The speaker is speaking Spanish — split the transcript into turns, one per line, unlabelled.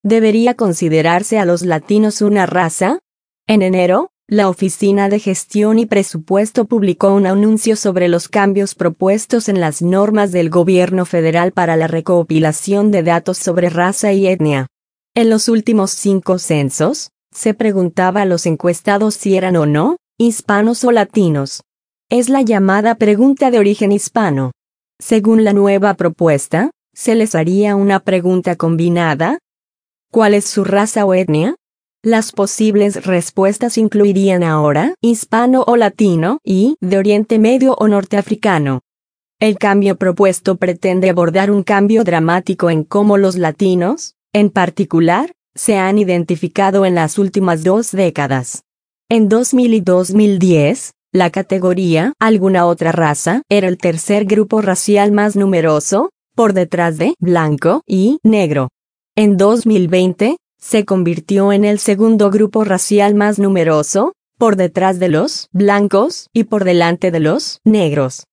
¿Debería considerarse a los latinos una raza? En enero, la Oficina de Gestión y Presupuesto publicó un anuncio sobre los cambios propuestos en las normas del gobierno federal para la recopilación de datos sobre raza y etnia. En los últimos 5 censos, se preguntaba a los encuestados si eran o no hispanos o latinos. Es la llamada pregunta de origen hispano. Según la nueva propuesta, se les haría una pregunta combinada. ¿Cuál es su raza o etnia? Las posibles respuestas incluirían ahora hispano o latino y de Oriente Medio o norteafricano. El cambio propuesto pretende abordar un cambio dramático en cómo los latinos, en particular, se han identificado en las últimas 2 décadas. En 2000 y 2010, la categoría «alguna otra raza» era el tercer grupo racial más numeroso, por detrás de blanco y negro. En 2020, se convirtió en el segundo grupo racial más numeroso, por detrás de los blancos y por delante de los negros.